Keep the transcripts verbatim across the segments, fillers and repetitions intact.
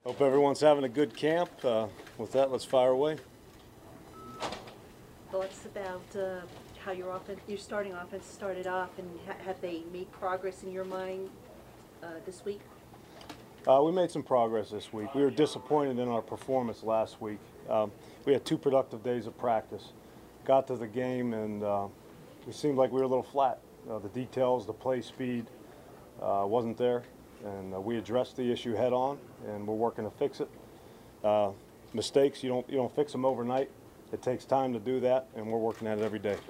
Hope everyone's having a good camp. Uh, with that, let's fire away. Thoughts about uh, how your offense, your starting offense started off, and ha have they made progress in your mind uh, this week? Uh, we made some progress this week. We were disappointed in our performance last week. Um, we had two productive days of practice. Got to the game, and uh, we seemed like we were a little flat. Uh, the details, the play speed uh, wasn't there, and uh, we addressed the issue head on, and we're working to fix it. Uh, mistakes, you don't you don't fix them overnight. It takes time to do that, and we're working at it every day.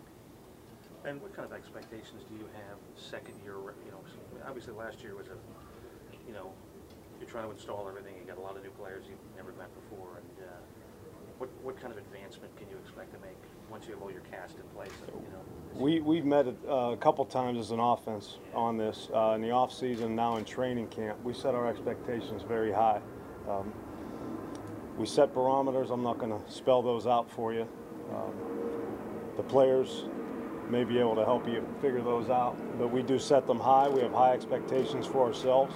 And what kind of expectations do you have second year? You know, obviously last year was a, you know, you're trying to install everything. You got a lot of new players you've never met before, and uh, what what kind of advancement can you expect to make once you have all your cast in place? You know, we we've met uh, a couple times as an offense on this uh, in the off season. Now in training camp, we set our expectations very high. Um, we set barometers. I'm not going to spell those out for you. Um, the players may be able to help you figure those out, but we do set them high. We have high expectations for ourselves,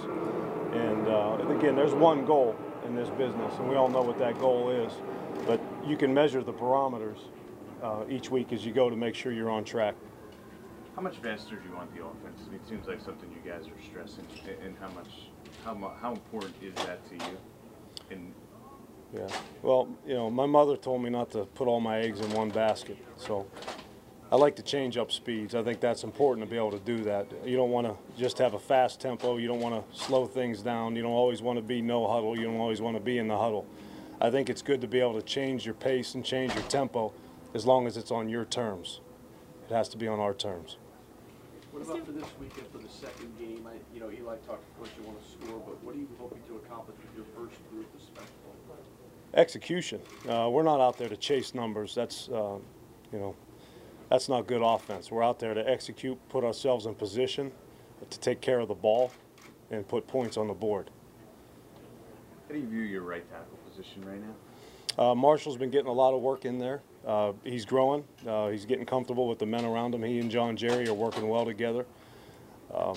and uh, again, there's one goal in this business, and we all know what that goal is, but you can measure the barometers uh, each week as you go to make sure you're on track. How much faster do you want the offense? I mean, it seems like something you guys are stressing, and how much, how mu how important is that to you? And yeah, well, you know, my mother told me not to put all my eggs in one basket, so I like to change up speeds. I think that's important to be able to do that. You don't want to just have a fast tempo. You don't want to slow things down. You don't always want to be no huddle. You don't always want to be in the huddle. I think it's good to be able to change your pace and change your tempo as long as it's on your terms. It has to be on our terms. What about for this weekend for the second game? I, you know, Eli talked, of course, you want to score, but what are you hoping to accomplish with your first group of special? Execution. Uh, we're not out there to chase numbers. That's, uh, you know, that's not good offense. We're out there to execute, put ourselves in position to take care of the ball and put points on the board. how do you view your right tackle position right now? Uh, Marshall's been getting a lot of work in there. Uh, he's growing. Uh, he's getting comfortable with the men around him. He and John Jerry are working well together. Um,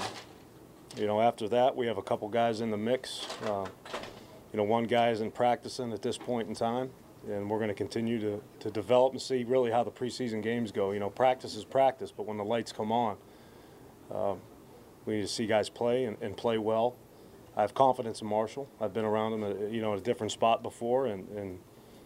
you know, after that, we have a couple guys in the mix. Uh, you know, one guy isn't practicing at this point in time, and we're going to continue to, to develop and see really how the preseason games go. You know, practice is practice, but when the lights come on, uh, we need to see guys play and, and play well. I have confidence in Marshall. I've been around him, at, you know, at a different spot before, and, and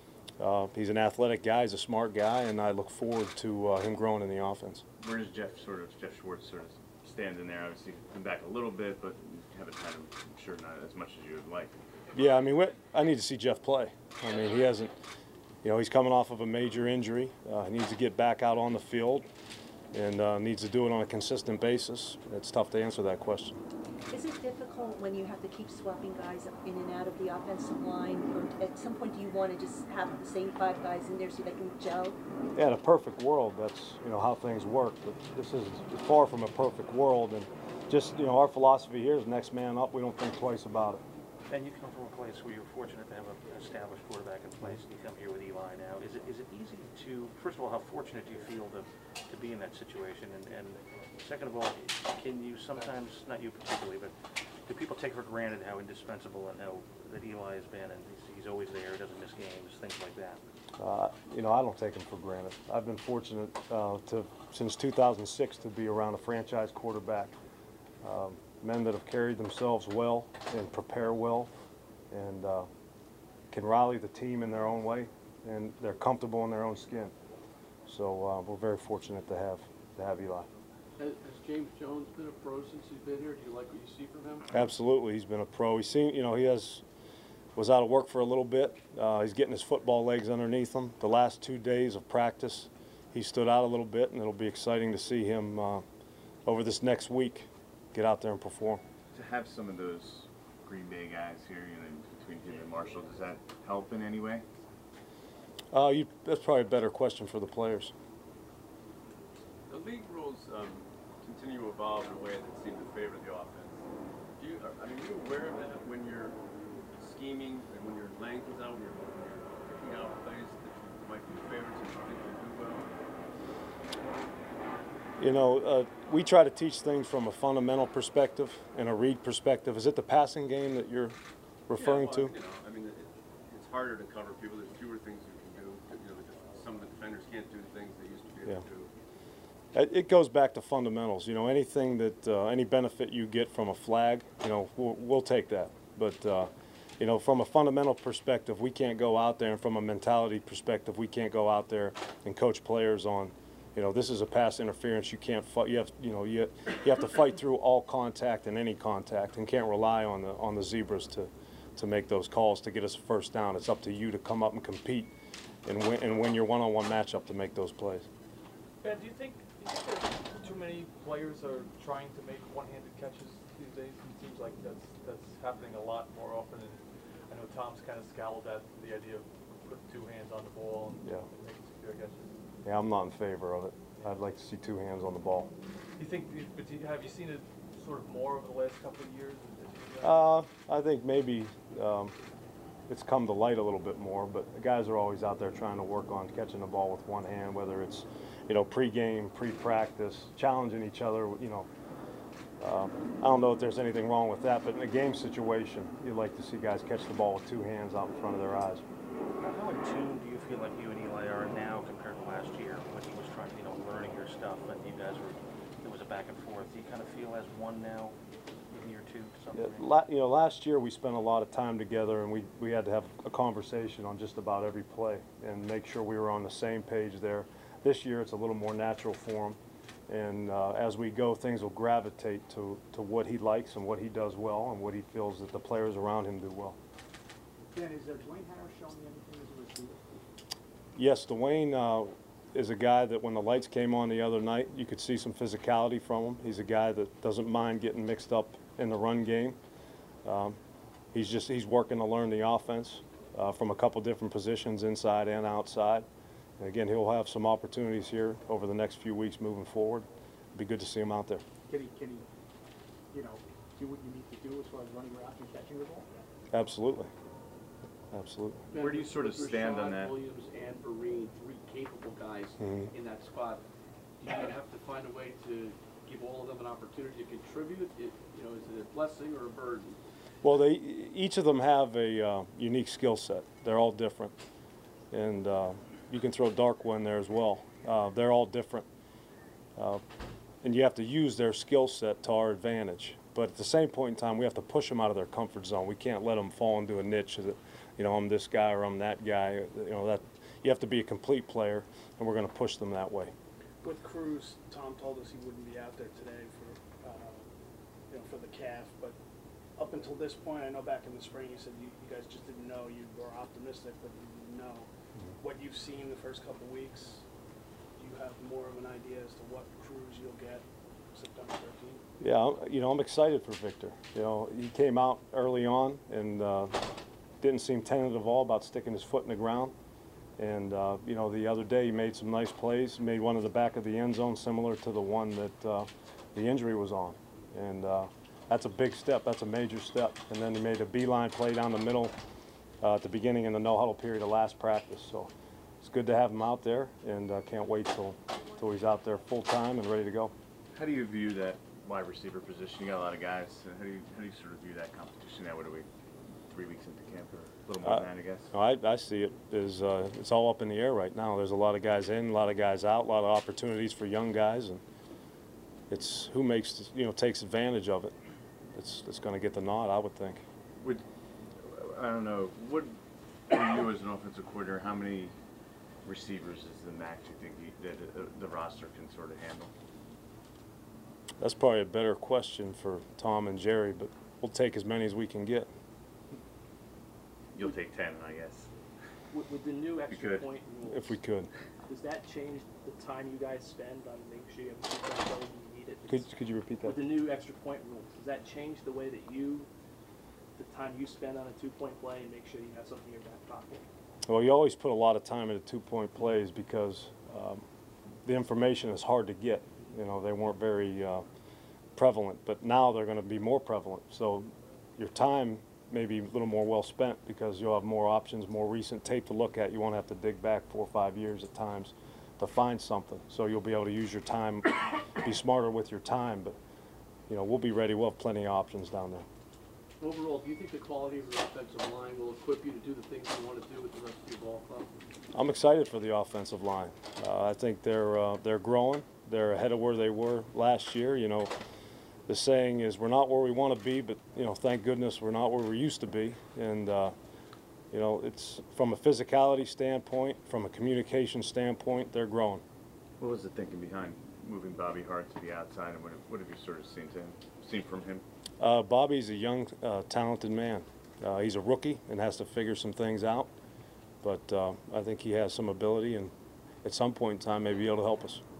uh, he's an athletic guy. He's a smart guy, and I look forward to uh, him growing in the offense. Where does Jeff sort of Jeff Schwartz sort of stand in there? Obviously, come back a little bit, but you haven't had him, I'm sure, not as much as you would like. Yeah, I mean, we, I need to see Jeff play. I mean, he hasn't, you know, he's coming off of a major injury. Uh, he needs to get back out on the field and uh, needs to do it on a consistent basis. It's tough to answer that question. Is it difficult when you have to keep swapping guys in and out of the offensive line? Or at some point, do you want to just have the same five guys in there so they can gel? Yeah, in a perfect world, that's, you know, how things work. But this is far from a perfect world. And just, you know, our philosophy here is next man up. We don't think twice about it. And you come from a place where you're fortunate to have an established quarterback in place, and you come here with Eli now. Is it is it easy to, first of all, how fortunate do you feel to, to be in that situation? And, and second of all, can you sometimes, not you particularly, but do people take for granted how indispensable and how that Eli has been, and he's, he's always there, doesn't miss games, things like that? Uh, you know, I don't take him for granted. I've been fortunate uh, to, since two thousand six, to be around a franchise quarterback. Um, men that have carried themselves well and prepare well and uh, can rally the team in their own way, and they're comfortable in their own skin. So uh, we're very fortunate to have to have Eli. Has, has James Jones been a pro since he's been here? Do you like what you see from him? Absolutely, he's been a pro. He's seen, you know, he has was out of work for a little bit. Uh, he's getting his football legs underneath him. The last two days of practice, he stood out a little bit, and it'll be exciting to see him uh, over this next week get out there and perform. To have some of those Green Bay guys here, you know, between him and Marshall, does that help in any way? Uh, you, that's probably a better question for the players. The league rules um, continue to evolve in a way that seem to favor the offense. Do you, I mean, are you aware of that when you're scheming and when you're laying things out, when you're, when you're picking out plays that you might be favored to think you do well? You know, uh, we try to teach things from a fundamental perspective and a read perspective. Is it the passing game that you're referring Yeah, to? well, you know, I mean, it, it's harder to cover people. There's fewer things you can do. You know, the- some of the defenders can't do the things they used to be able Yeah. to do. It it goes back to fundamentals. You know, anything that, uh, any benefit you get from a flag, you know, we'll, we'll take that. But, uh, you know, from a fundamental perspective, we can't go out there, and from a mentality perspective, we can't go out there and coach players on, you know, this is a pass interference. You can't fight. You have, you know, you you have to fight through all contact and any contact, and can't rely on the on the zebras to to make those calls to get us a first down. It's up to you to come up and compete, and win and win your one-on-one matchup to make those plays. Ben, do you think, do you think that too many players are trying to make one-handed catches these days? It seems like that's that's happening a lot more often. And I know Tom's kind of scowled at the idea of putting two hands on the ball and, Yeah. and making secure catches. Yeah, I'm not in favor of it. I'd like to see two hands on the ball. Do you think? But do you, have you seen it sort of more over the last couple of years? Uh, I think maybe um, it's come to light a little bit more, but the guys are always out there trying to work on catching the ball with one hand, whether it's, you know, pre-game, pre-practice, challenging each other. You know, uh, I don't know if there's anything wrong with that, but in a game situation, you'd like to see guys catch the ball with two hands out in front of their eyes. Now, how in tune do you feel like you and Eli are now compared to last year when he was trying, you know, learning your stuff and you guys were, there was a back and forth. Do you kind of feel as one now in year two to some Yeah, degree? la you know, last year we spent a lot of time together, and we, we had to have a conversation on just about every play and make sure we were on the same page there. This year it's a little more natural for him, and uh, as we go, things will gravitate to, to what he likes and what he does well and what he feels that the players around him do well. Dan, is uh, Dwayne Harris showing you anything as a receiver? Yes, Dwayne uh, is a guy that when the lights came on the other night, you could see some physicality from him. He's a guy that doesn't mind getting mixed up in the run game. Um, he's just he's working to learn the offense uh, from a couple different positions, inside and outside. And again, he'll have some opportunities here over the next few weeks moving forward. It'd be good to see him out there. Can he, can he, you know, do what you need to do as far as running routes and catching the ball? Absolutely. Absolutely. Where do you sort of With stand on Rashad, that? Williams and Vereen, three capable guys Mhm. in that spot. Do you have to find a way to give all of them an opportunity to contribute? It, you know, is it a blessing or a burden? Well, they each of them have a uh, unique skill set. They're all different, and uh, you can throw Darkwa in there as well. Uh, they're all different, uh, and you have to use their skill set to our advantage. But at the same point in time, we have to push them out of their comfort zone. We can't let them fall into a niche that, you know, I'm this guy or I'm that guy. You know, that you have to be a complete player, and we're going to push them that way. With Cruz, Tom told us he wouldn't be out there today for, uh, you know, for the calf. But up until this point, I know back in the spring you said you, you guys just didn't know. You were optimistic, but you didn't know. Mm-hmm. What you've seen the first couple weeks, do you have more of an idea as to what Cruz you'll get September thirteenth? Yeah, you know, I'm excited for Victor. You know, he came out early on and uh, didn't seem tentative at all about sticking his foot in the ground. And, uh, you know, the other day he made some nice plays. He made one at the back of the end zone similar to the one that uh, the injury was on. And uh, that's a big step. That's a major step. And then he made a beeline play down the middle uh, at the beginning in the no-huddle period of last practice. So it's good to have him out there, and uh, can't wait till, till he's out there full-time and ready to go. How do you view that wide receiver position? You got a lot of guys. So how do you how do you sort of view that competition now? What are we, three weeks into camp, or a little more Uh, than that, I guess? No, I, I see it as uh, it's all up in the air right now. There's a lot of guys in, a lot of guys out, a lot of opportunities for young guys, and it's who makes you know takes advantage of it. It's it's going to get the nod, I would think. Would I don't know. What for you as an offensive coordinator? How many receivers is the max you think you, that uh, the roster can sort of handle? That's probably a better question for Tom and Jerry, but we'll take as many as we can get. You'll take ten, I guess. With, with the new extra could. point rules, If we could. does that change the time you guys spend on making sure you have a two-point play when you need it? Could, could you repeat that? With the new extra point rules, does that change the way that you, the time you spend on a two-point play and make sure you have something in your back pocket? Well, you always put a lot of time into two-point plays because um, the information is hard to get. You know, they weren't very uh, prevalent, but now they're going to be more prevalent. So your time may be a little more well spent because you'll have more options, more recent tape to look at. You won't have to dig back four or five years at times to find something. So you'll be able to use your time, be smarter with your time. But, you know, we'll be ready. We'll have plenty of options down there. Overall, do you think the quality of your offensive line will equip you to do the things you want to do with the rest of your ball club? I'm excited for the offensive line. Uh, I think they're uh, they're growing. They're ahead of where they were last year. You know, the saying is we're not where we want to be, but you know, thank goodness we're not where we used to be. And uh, you know, it's from a physicality standpoint, from a communication standpoint, they're growing. What was the thinking behind moving Bobby Hart to the outside, and what have, what have you sort of seen to him, seen from him? Uh, Bobby's a young, uh, talented man. Uh, he's a rookie and has to figure some things out, but uh, I think he has some ability, and at some point in time, may be able to help us.